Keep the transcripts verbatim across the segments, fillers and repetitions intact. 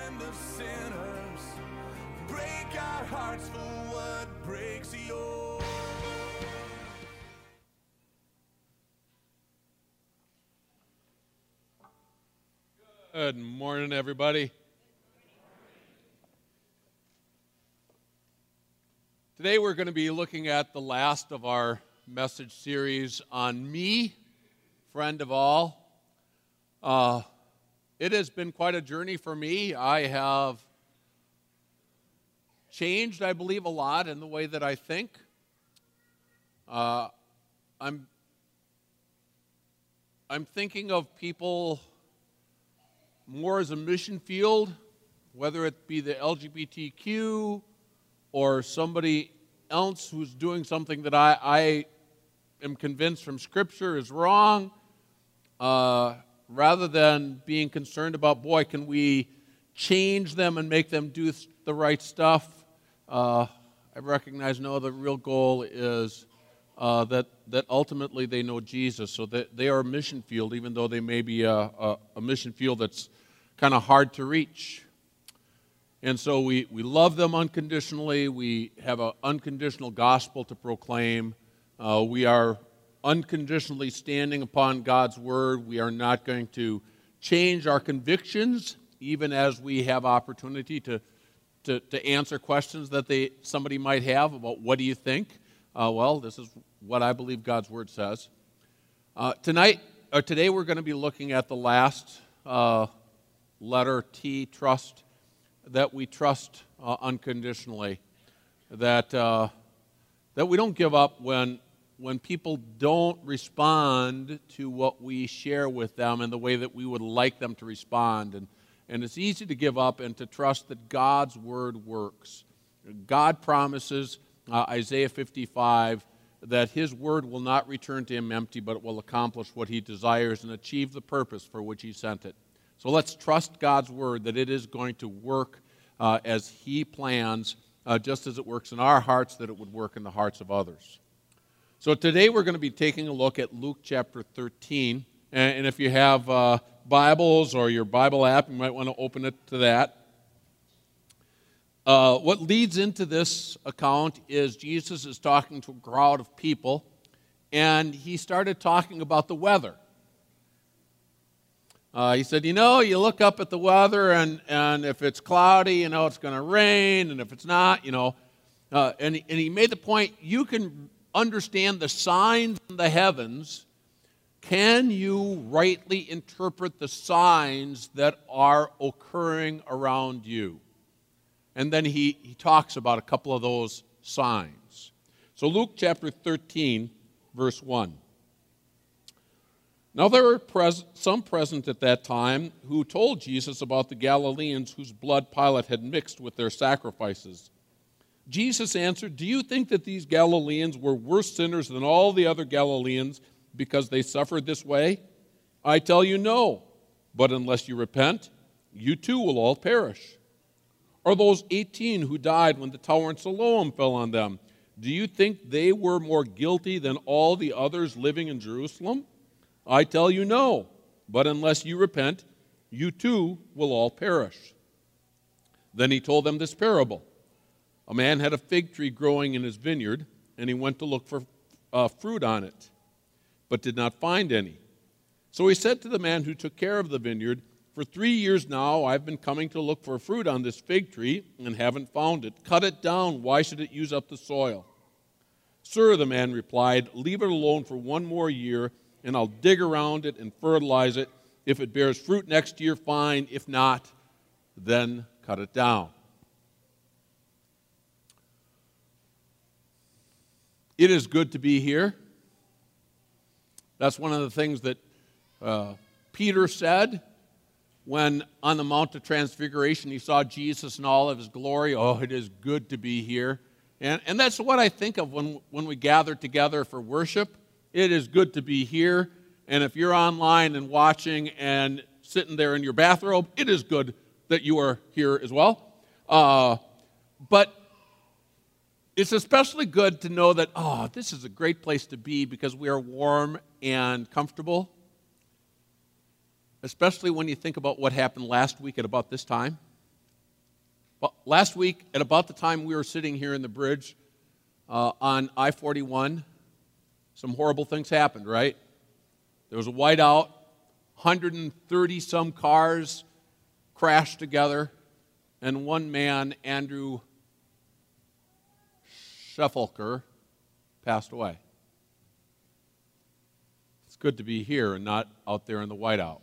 friend of sinners. Break our hearts for what breaks yours. Good morning, everybody. Today we're going to be looking at the last of our message series on me, friend of all. Uh, it has been quite a journey for me. I have changed, I believe, a lot in the way that I think. Uh, I'm, I'm thinking of people more as a mission field, whether it be the L G B T Q or somebody else who's doing something that I, I am convinced from Scripture is wrong, uh, rather than being concerned about, boy, can we change them and make them do the right stuff. Uh, I recognize, no, the real goal is uh, that, that ultimately they know Jesus, so that they are a mission field, even though they may be a, a, a mission field that's kind of hard to reach. And so we, we love them unconditionally. We have an unconditional gospel to proclaim. Uh, we are unconditionally standing upon God's word. We are not going to change our convictions, even as we have opportunity to, to, to answer questions that they somebody might have about what do you think. Uh, well, this is what I believe God's word says. Uh, tonight, or today, we're going to be looking at the last uh, letter T, trust, that we trust uh, unconditionally, that uh, that we don't give up when when people don't respond to what we share with them in the way that we would like them to respond. And, and it's easy to give up and to trust that God's word works. God promises, uh, Isaiah fifty-five, that his word will not return to him empty, but it will accomplish what he desires and achieve the purpose for which he sent it. So let's trust God's word that it is going to work uh, as he plans, uh, just as it works in our hearts, that it would work in the hearts of others. So today we're going to be taking a look at Luke chapter thirteen. And, and if you have uh, Bibles or your Bible app, you might want to open it to that. Uh, what leads into this account is Jesus is talking to a crowd of people, and he started talking about the weather. Uh, he said, you know, you look up at the weather, and, and if it's cloudy, you know, it's going to rain, and if it's not, you know. Uh, and, and he made the point, you can understand the signs in the heavens. Can you rightly interpret the signs that are occurring around you? And then he, he talks about a couple of those signs. So Luke chapter thirteen, verse one. Now there were pres- some present at that time who told Jesus about the Galileans whose blood Pilate had mixed with their sacrifices. Jesus answered, do you think that these Galileans were worse sinners than all the other Galileans because they suffered this way? I tell you no, but unless you repent, you too will all perish. Or those eighteen who died when the tower in Siloam fell on them, do you think they were more guilty than all the others living in Jerusalem? I tell you no, but unless you repent, you too will all perish. Then he told them this parable. A man had a fig tree growing in his vineyard, and he went to look for uh, fruit on it, but did not find any. So he said to the man who took care of the vineyard, for three years now I've been coming to look for fruit on this fig tree and haven't found it. Cut it down. Why should it use up the soil? Sir, the man replied, leave it alone for one more year, and I'll dig around it and fertilize it. If it bears fruit next year, fine. If not, then cut it down. It is good to be here. That's one of the things that uh, Peter said when on the Mount of Transfiguration he saw Jesus in all of his glory. Oh, it is good to be here. And, and that's what I think of when, when we gather together for worship. It is good to be here. And if you're online and watching and sitting there in your bathrobe, it is good that you are here as well. Uh, but it's especially good to know that, oh, this is a great place to be because we are warm and comfortable. Especially when you think about what happened last week at about this time. But last week, at about the time we were sitting here in the bridge uh, on I forty-one, some horrible things happened, right? There was a whiteout, one hundred thirty some cars crashed together, and one man, Andrew Scheffelker, passed away. It's good to be here and not out there in the whiteout.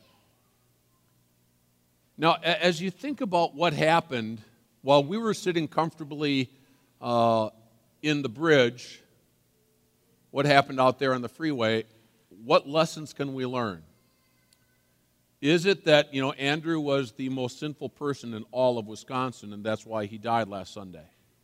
Now, as you think about what happened while we were sitting comfortably uh, in the bridge, what happened out there on the freeway, what lessons can we learn? Is it that, you know, Andrew was the most sinful person in all of Wisconsin, and that's why he died last Sunday?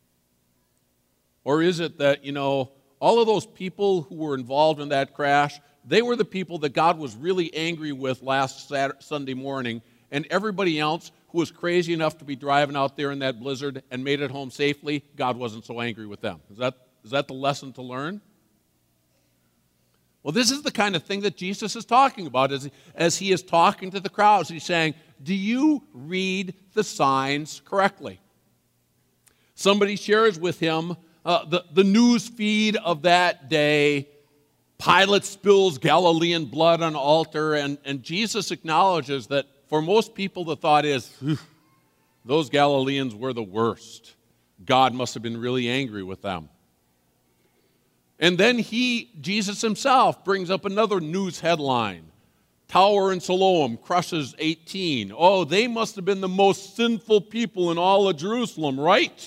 Or is it that, you know, all of those people who were involved in that crash, they were the people that God was really angry with last Saturday, Sunday morning, and everybody else who was crazy enough to be driving out there in that blizzard and made it home safely, God wasn't so angry with them. Is that, is that the lesson to learn? Well, this is the kind of thing that Jesus is talking about as, as he is talking to the crowds. He's saying, do you read the signs correctly? Somebody shares with him uh, the, the news feed of that day. Pilate spills Galilean blood on altar, and, and Jesus acknowledges that for most people the thought is, those Galileans were the worst. God must have been really angry with them. And then he, Jesus himself, brings up another news headline. Tower in Siloam crushes eighteen. Oh, they must have been the most sinful people in all of Jerusalem, right?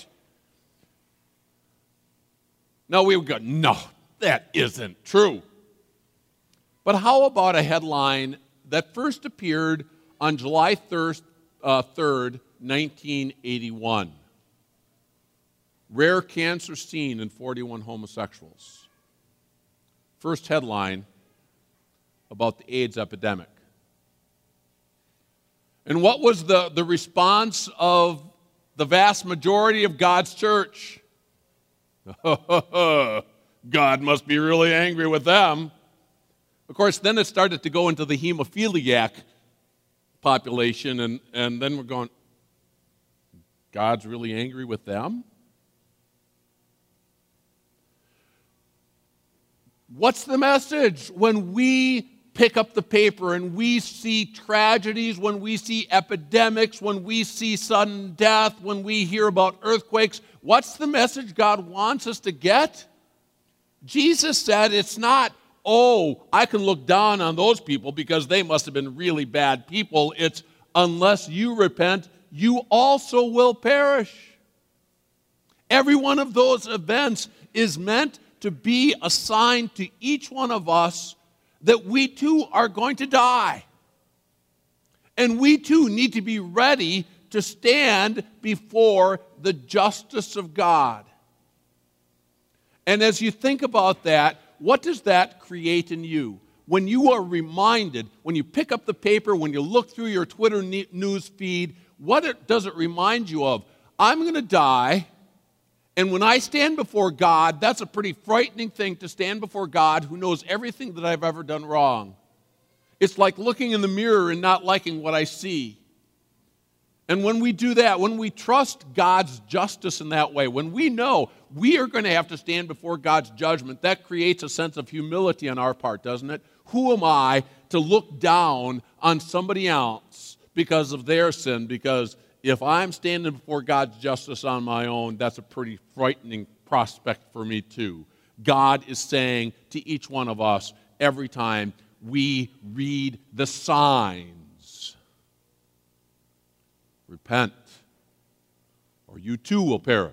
Now we would go, no, that isn't true. But how about a headline that first appeared on July third, nineteen eighty-one? Rare cancer seen in forty-one homosexuals. First headline about the AIDS epidemic. And what was the, the response of the vast majority of God's church? God must be really angry with them. Of course, then it started to go into the hemophiliac population, and, and then we're going, God's really angry with them? What's the message when we pick up the paper and we see tragedies, when we see epidemics, when we see sudden death, when we hear about earthquakes? What's the message God wants us to get? Jesus said it's not, oh, I can look down on those people because they must have been really bad people. It's, unless you repent, you also will perish. Every one of those events is meant to be a sign to each one of us that we too are going to die. And we too need to be ready to stand before the justice of God. And as you think about that, what does that create in you? When you are reminded, when you pick up the paper, when you look through your Twitter news feed, what it, does it remind you of? I'm going to die. And when I stand before God, that's a pretty frightening thing, to stand before God who knows everything that I've ever done wrong. It's like looking in the mirror and not liking what I see. And when we do that, when we trust God's justice in that way, when we know we are going to have to stand before God's judgment, that creates a sense of humility on our part, doesn't it? Who am I to look down on somebody else because of their sin? Because if I'm standing before God's justice on my own, that's a pretty frightening prospect for me too. God is saying to each one of us every time we read the signs, repent, or you too will perish.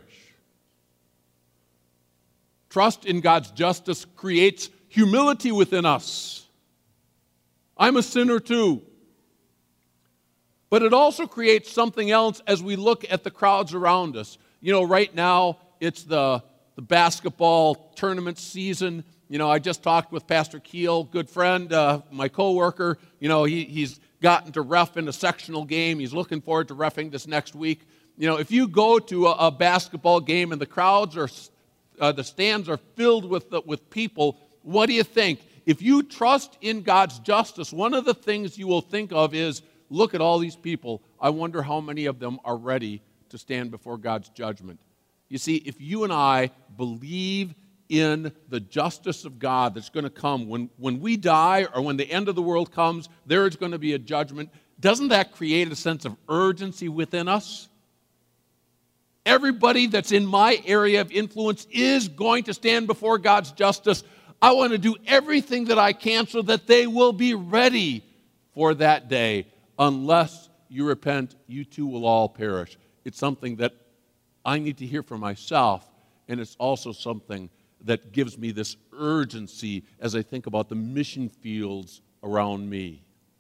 Trust in God's justice creates humility within us. I'm a sinner too. But it also creates something else as we look at the crowds around us. You know, right now, it's the, the basketball tournament season. You know, I just talked with Pastor Keel, good friend, uh, my coworker. You know, he, he's gotten to ref in a sectional game. He's looking forward to reffing this next week. You know, if you go to a, a basketball game and the crowds are, uh, the stands are filled with, the, with people, what do you think? If you trust in God's justice, one of the things you will think of is, look at all these people. I wonder how many of them are ready to to stand before God's judgment. You see, if you and I believe in the justice of God that's going to come, when, when we die or when the end of the world comes, there is going to be a judgment. Doesn't that create a sense of urgency within us? Everybody that's in my area of influence is going to stand before God's justice. I want to do everything that I can so that they will be ready for that day. Unless you repent, you too will all perish. It's something that I need to hear for myself, and it's also something that gives me this urgency as I think about the mission fields around me.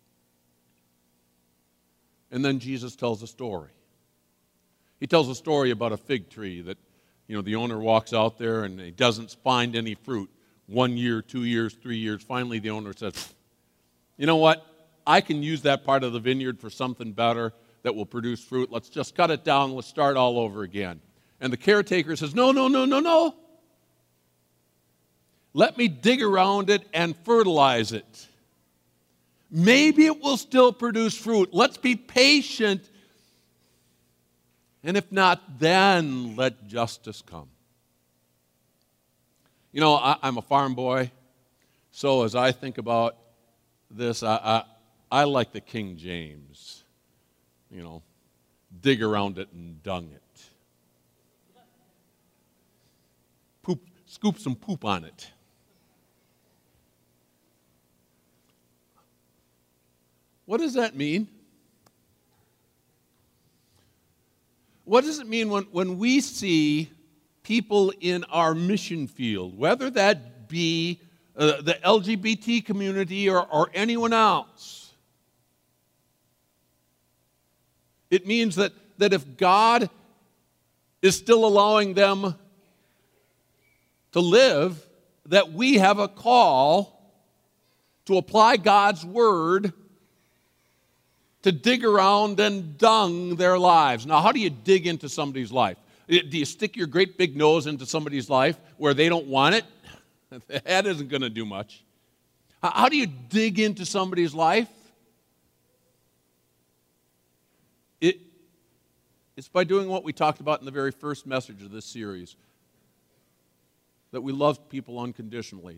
And then Jesus tells a story. He tells a story about a fig tree that, you know, the owner walks out there and he doesn't find any fruit. One year, two years, three years. Finally, the owner says, you know what? I can use that part of the vineyard for something better that will produce fruit. Let's just cut it down. Let's start all over again. And the caretaker says, no, no, no, no, no. Let me dig around it and fertilize it. Maybe it will still produce fruit. Let's be patient. And if not, then let justice come. You know, I, I'm a farm boy, so as I think about this, I, I, I like the King James. You know, dig around it and dung it. Poop, scoop some poop on it. What does that mean? What does it mean when, when we see people in our mission field, whether that be uh, the L G B T community or, or anyone else? It means that, that if God is still allowing them to live, that we have a call to apply God's word to dig around and dung their lives. Now, how do you dig into somebody's life? Do you stick your great big nose into somebody's life where they don't want it? That isn't going to do much. How do you dig into somebody's life? It, it's by doing what we talked about in the very first message of this series, that we love people unconditionally.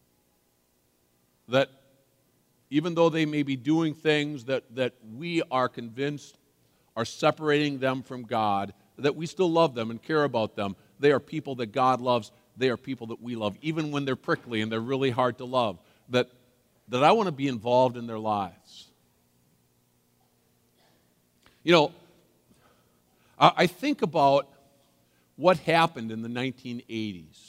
That even though they may be doing things that, that we are convinced are separating them from God, that we still love them and care about them. They are people that God loves. They are people that we love, even when they're prickly and they're really hard to love. That, that I want to be involved in their lives. You know, I, I think about what happened in the nineteen eighties.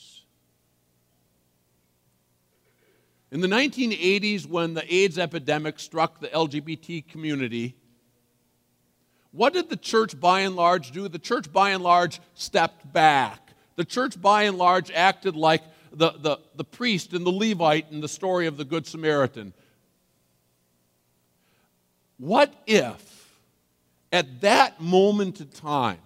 In the nineteen eighties, when the AIDS epidemic struck the L G B T community, what did the church by and large do? The church by and large stepped back. The church by and large acted like the, the, the priest and the Levite in the story of the Good Samaritan. What if, at that moment in time,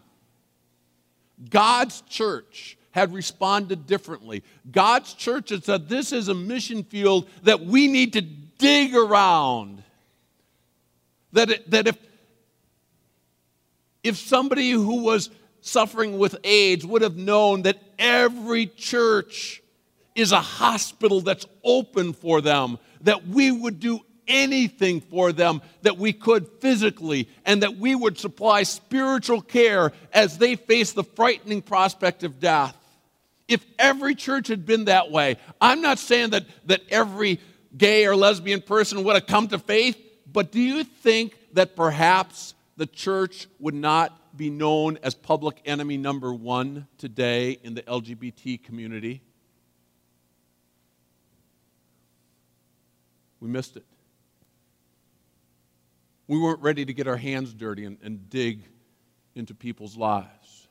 God's church had responded differently? God's church had said, this is a mission field that we need to dig around. That, it, that if, if somebody who was suffering with AIDS would have known that every church is a hospital that's open for them, that we would do anything for them that we could physically, and that we would supply spiritual care as they face the frightening prospect of death. If every church had been that way, I'm not saying that, that every gay or lesbian person would have come to faith, but do you think that perhaps the church would not be known as public enemy number one today in the L G B T community? We missed it. We weren't ready to get our hands dirty and, and dig into people's lives.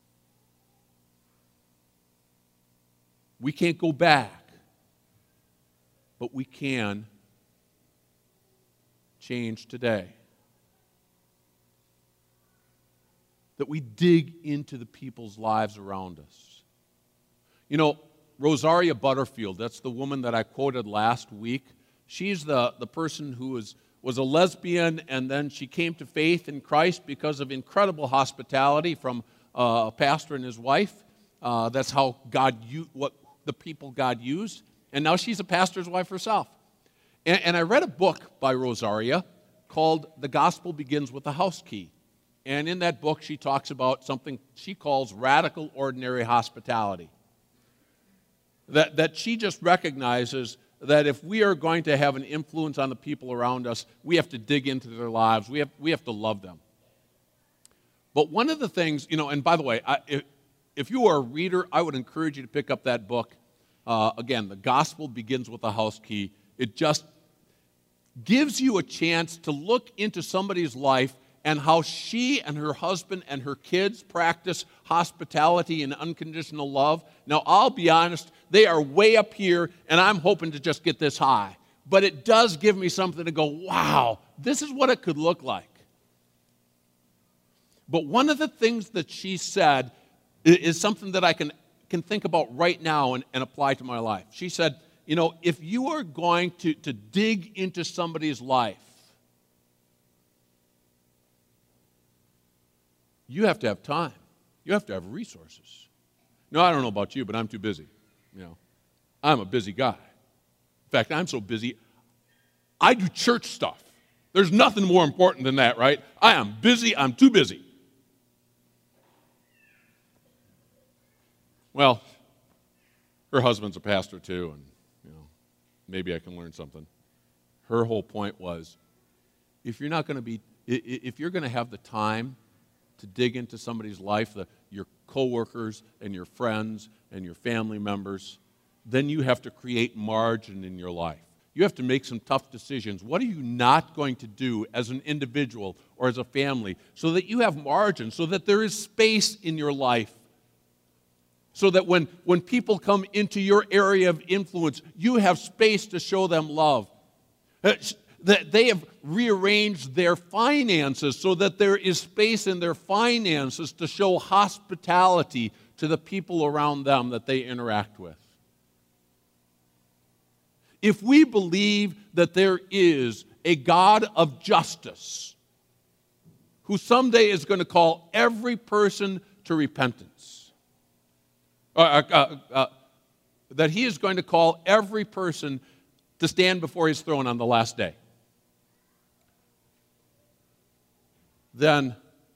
We can't go back, but we can change today. That we dig into the people's lives around us. You know, Rosaria Butterfield, that's the woman that I quoted last week. She's the, the person who was was a lesbian, and then she came to faith in Christ because of incredible hospitality from uh, a pastor and his wife. Uh, that's how God, u- what the people God used. And now she's a pastor's wife herself. And, and I read a book by Rosaria called The Gospel Begins with a House Key. And in that book, she talks about something she calls radical ordinary hospitality. That, that she just recognizes that if we are going to have an influence on the people around us, we have to dig into their lives. We have, we have to love them. But one of the things, you know, and by the way, I, if, if you are a reader, I would encourage you to pick up that book. Uh, again, The Gospel Begins with a House Key. It just gives you a chance to look into somebody's life and how she and her husband and her kids practice hospitality and unconditional love. Now, I'll be honest, they are way up here, and I'm hoping to just get this high. But it does give me something to go, wow, this is what it could look like. But one of the things that she said is something that I can, can think about right now and, and apply to my life. She said, you know, if you are going to, to dig into somebody's life, you have to have time. You have to have resources. No, I don't know about you, but I'm too busy. You know, I'm a busy guy. In fact, I'm so busy, I do church stuff. There's nothing more important than that, right? I am busy. I'm too busy. Well, her husband's a pastor too, and you know, maybe I can learn something. Her whole point was, if you're not going to be, if you're going to have the time to dig into somebody's life, the, your coworkers and your friends and your family members, then you have to create margin in your life. You have to make some tough decisions. What are you not going to do as an individual or as a family so that you have margin, so that there is space in your life, so that when, when people come into your area of influence, you have space to show them love. That they have rearranged their finances so that there is space in their finances to show hospitality to the people around them that they interact with. If we believe that there is a God of justice who someday is going to call every person to repentance, uh, uh, uh, that he is going to call every person to stand before his throne on the last day, then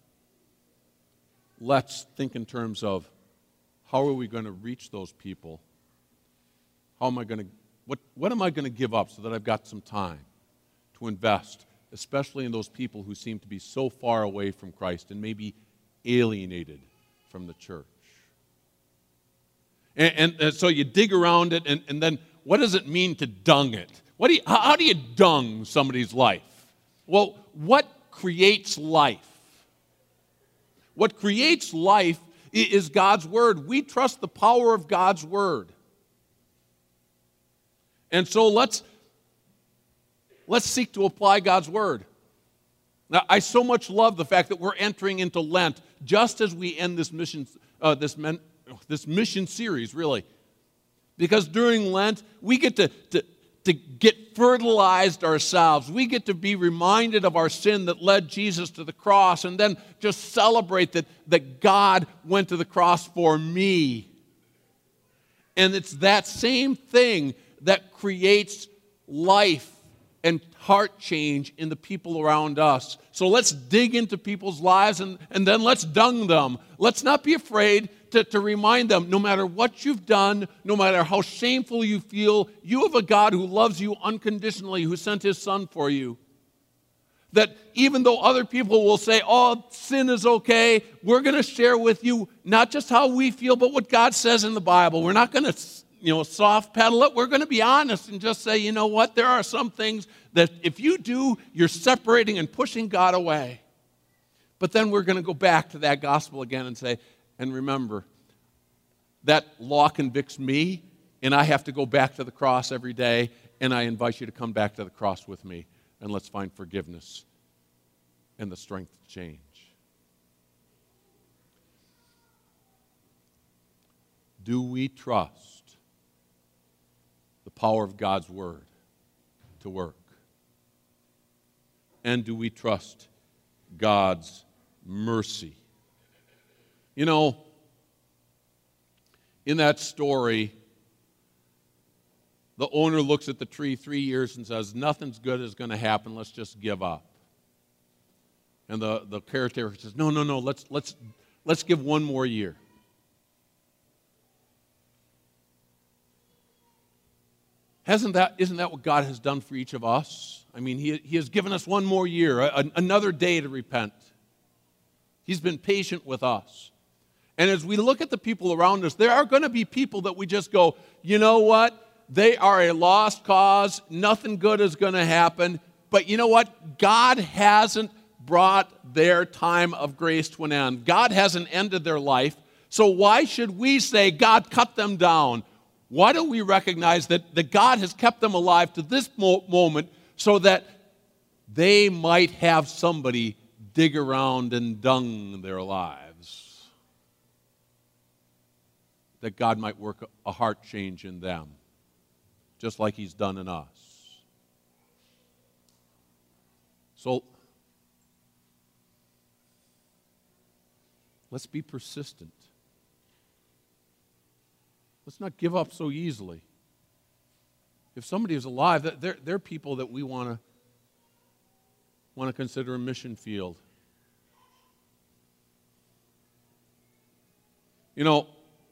let's think in terms of how are we going to reach those people? How am I going to, what, what am I going to give up so that I've got some time to invest, especially in those people who seem to be so far away from Christ and maybe alienated from the church? And, and, and so you dig around it, and, and then what does it mean to dung it? What do you, how, how do you dung somebody's life? Well, what creates life? What creates life is God's Word. We trust the power of God's Word. And so let's, let's seek to apply God's Word. Now, I so much love the fact that we're entering into Lent just as we end this mission, uh, this, men, this mission series, really. Because during Lent, we get to, to, to get fertilized ourselves. We get to be reminded of our sin that led Jesus to the cross, and then just celebrate that, that God went to the cross for me. And it's that same thing that creates life and heart change in the people around us. So let's dig into people's lives, and, and then let's dung them. Let's not be afraid to, to remind them, no matter what you've done, no matter how shameful you feel, you have a God who loves you unconditionally, who sent his Son for you. That even though other people will say, oh, sin is okay, we're going to share with you not just how we feel, but what God says in the Bible. We're not going to, you know, soft pedal it. We're going to be honest and just say, you know what, there are some things that if you do, you're separating and pushing God away. But then we're going to go back to that gospel again and say, and remember, that law convicts me, and I have to go back to the cross every day, and I invite you to come back to the cross with me, and let's find forgiveness and the strength to change. Do we trust the power of God's Word to work? and do we trust God's mercy? You know, in that story, the owner looks at the tree three years and says, nothing's good is going to happen, let's just give up. And the, the caretaker says, no, no, no, let's, let's, let's give one more year. Hasn't that, isn't that what God has done for each of us? I mean, He, he has given us one more year, a, another day to repent. He's been patient with us. And as we look at the people around us, there are going to be people that we just go, you know what? They are a lost cause. Nothing good is going to happen. But you know what? God hasn't brought their time of grace to an end. God hasn't ended their life. So why should we say, God, cut them down? Why don't we recognize that, that God has kept them alive to this mo- moment so that they might have somebody dig around and dung their lives? That God might work a heart change in them, just like He's done in us. So, let's be persistent. Let's not give up so easily. If somebody is alive, they're, they're people that we want to want to consider a mission field. You know,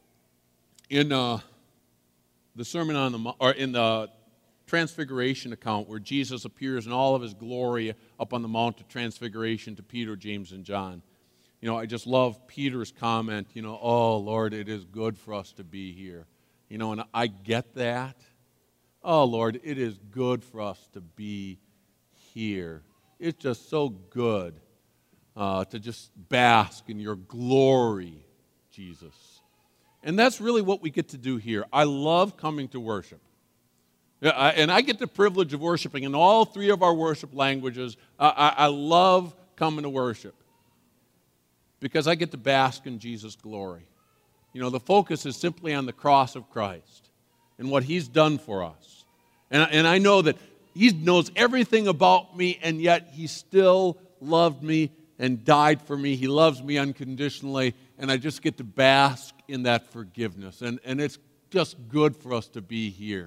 in uh, the Sermon on the Mount, or in the Transfiguration account, where Jesus appears in all of His glory up on the Mount of Transfiguration to Peter, James, and John. You know, I just love Peter's comment, you know, oh, Lord, it is good for us to be here. You know, and I get that. Oh, Lord, it is good for us to be here. It's just so good uh, to just bask in your glory, Jesus. And that's really what we get to do here. I love coming to worship. Yeah, I, and I get the privilege of worshiping in all three of our worship languages. I, I, I love coming to worship because I get to bask in Jesus' glory. You know, the focus is simply on the cross of Christ and what He's done for us. And, and I know that He knows everything about me, and yet He still loved me and died for me. He loves me unconditionally, and I just get to bask in that forgiveness. And, and it's just good for us to be here.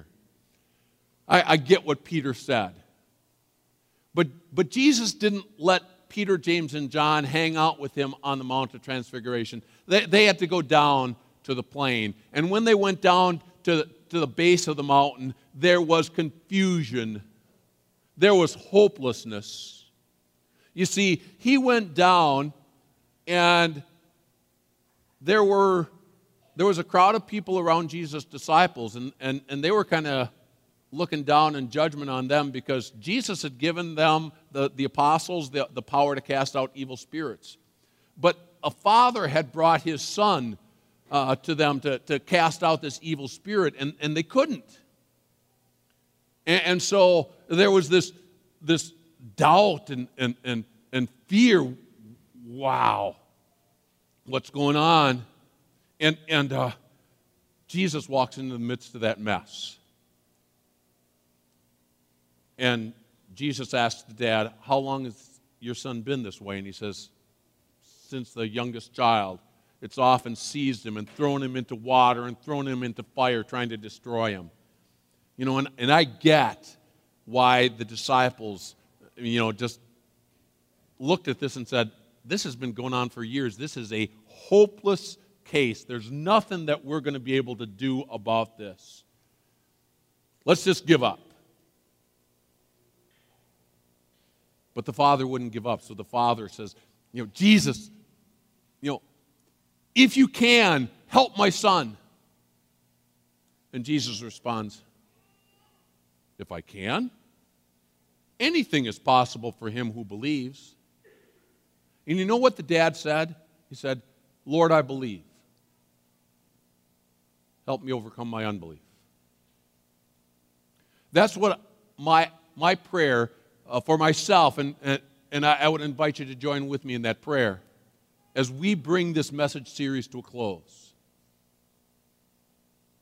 I, I get what Peter said. But, but Jesus didn't let Peter, James, and John hang out with Him on the Mount of Transfiguration. They, they had to go down to the plain. And when they went down to the, to the base of the mountain, there was confusion. There was hopelessness. You see, He went down, and there were there was a crowd of people around Jesus' disciples, and, and, and they were kind of looking down in judgment on them because Jesus had given them, the, the apostles, the, the power to cast out evil spirits. But a father had brought his son uh, to them to, to cast out this evil spirit, and, and they couldn't. And, and so there was this, this doubt and, and, and, and fear. Wow, what's going on? And, and uh, Jesus walks into the midst of that mess. And Jesus asks the dad, how long has your son been this way? And he says, since the youngest child. It's often seized him and thrown him into water and thrown him into fire, trying to destroy him. You know, and, and I get why the disciples, you know, just looked at this and said, this has been going on for years. This is a hopeless case. There's nothing that we're going to be able to do about this. Let's just give up. But the father wouldn't give up. So the father says, you know, Jesus, you know, if you can, help my son. And Jesus responds, if I can, anything is possible for him who believes. And you know what the dad said? He said, Lord, I believe. Help me overcome my unbelief. That's what my, my prayer uh, for myself, and, and, and I, I would invite you to join with me in that prayer as we bring this message series to a close.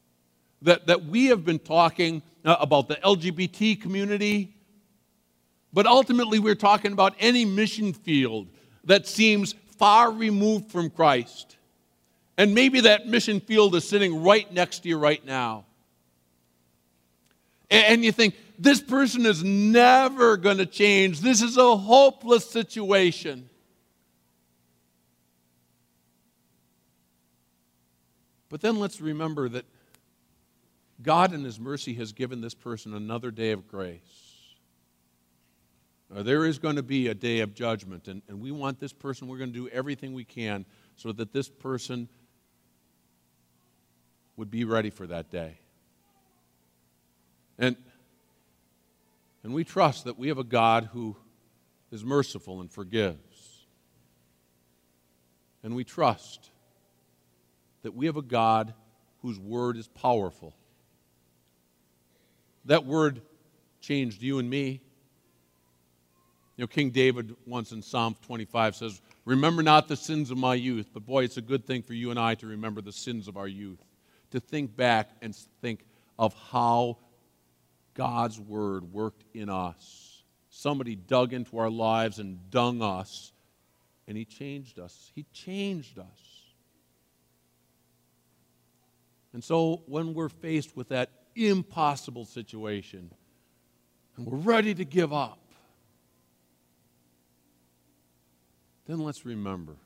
That, that we have been talking uh, about the L G B T community, But ultimately, we're talking about any mission field that seems far removed from Christ. And maybe that mission field is sitting right next to you right now. And you think, this person is never going to change. This is a hopeless situation. But then let's remember that God in His mercy has given this person another day of grace. Now, there is going to be a day of judgment, and, and we want this person, we're going to do everything we can so that this person would be ready for that day. And, and we trust that we have a God who is merciful and forgives. And we trust that we have a God whose word is powerful. That word changed you and me. You know, King David once in Psalm twenty-five says, "Remember not the sins of my youth." But boy, it's a good thing for you and I to remember the sins of our youth. To think back and think of how God's word worked in us. Somebody dug into our lives and dung us, and He changed us. He changed us. And so when we're faced with that impossible situation, and we're ready to give up, then let's remember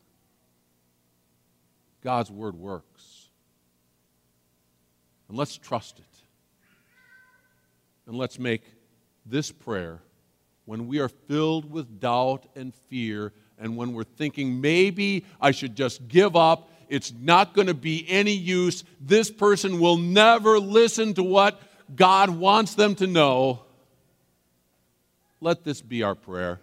God's word works. And let's trust it. And let's make this prayer, when we are filled with doubt and fear, and when we're thinking maybe I should just give up, it's not going to be any use, this person will never listen to what God wants them to know, let this be our prayer.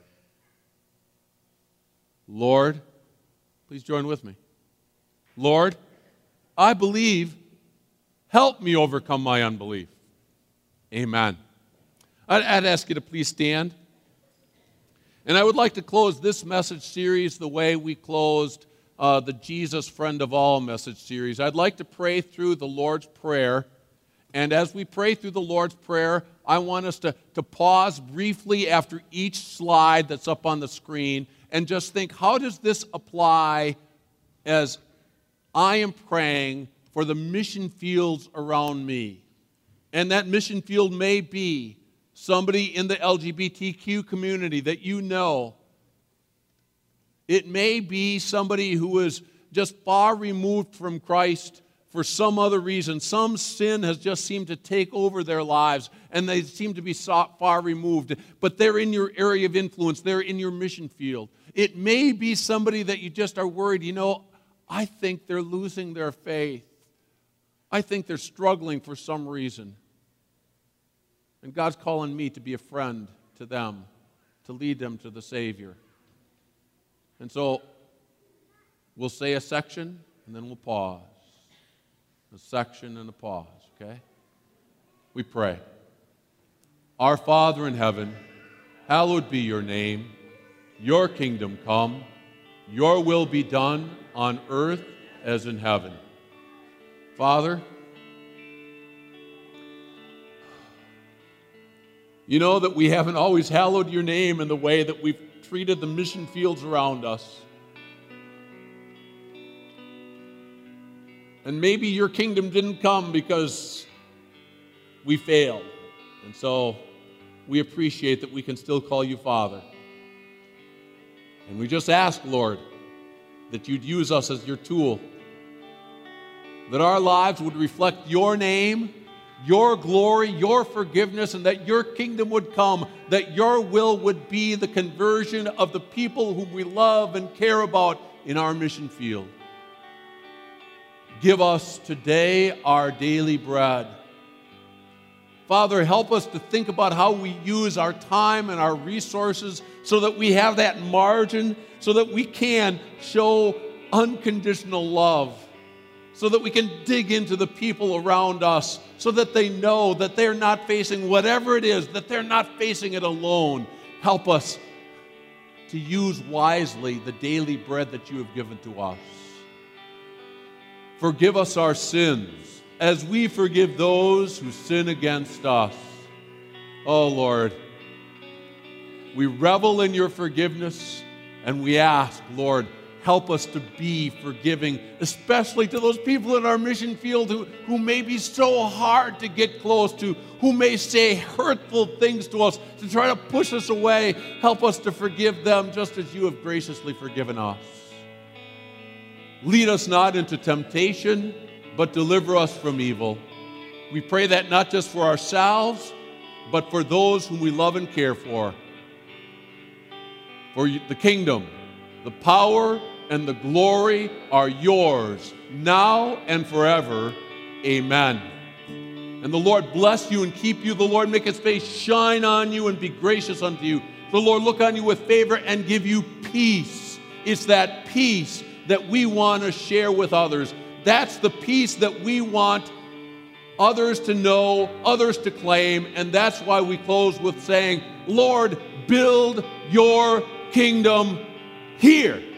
Lord, please join with me. Lord, I believe. Help me overcome my unbelief. Amen. I'd, I'd ask you to please stand. And I would like to close this message series the way we closed uh, the Jesus Friend of All message series. I'd like to pray through the Lord's Prayer. And as we pray through the Lord's Prayer, I want us to, to pause briefly after each slide that's up on the screen and just think, how does this apply as I am praying for the mission fields around me? And that mission field may be somebody in the L G B T Q community that you know. It may be somebody who is just far removed from Christ for some other reason. Some sin has just seemed to take over their lives, and they seem to be so far removed. But they're in your area of influence. They're in your mission field. It may be somebody that you just are worried, you know, I think they're losing their faith. I think they're struggling for some reason. And God's calling me to be a friend to them, to lead them to the Savior. And so we'll say a section, and then we'll pause. A section and a pause, okay? We pray. Our Father in heaven, hallowed be your name. Your kingdom come. Your will be done on earth as in heaven. Father, you know that we haven't always hallowed your name in the way that we've treated the mission fields around us. And maybe your kingdom didn't come because we failed. And so we appreciate that we can still call you Father. And we just ask, Lord, that you'd use us as your tool, that our lives would reflect your name, your glory, your forgiveness, and that your kingdom would come, that your will would be the conversion of the people whom we love and care about in our mission field. Give us today our daily bread. Father, help us to think about how we use our time and our resources so that we have that margin, so that we can show unconditional love, so that we can dig into the people around us, so that they know that they're not facing whatever it is, that they're not facing it alone. Help us to use wisely the daily bread that you have given to us. Forgive us our sins as we forgive those who sin against us. Oh, Lord, we revel in your forgiveness, and we ask, Lord, help us to be forgiving, especially to those people in our mission field who, who may be so hard to get close to, who may say hurtful things to us to try to push us away. Help us to forgive them just as you have graciously forgiven us. Lead us not into temptation, but deliver us from evil. We pray that not just for ourselves, but for those whom we love and care for. For the kingdom, the power, and the glory are yours, now and forever. Amen. And the Lord bless you and keep you. The Lord make his face shine on you and be gracious unto you. The Lord look on you with favor and give you peace. It's that peace that we want to share with others. That's the peace that we want others to know, others to claim, and that's why we close with saying, Lord, build your kingdom here.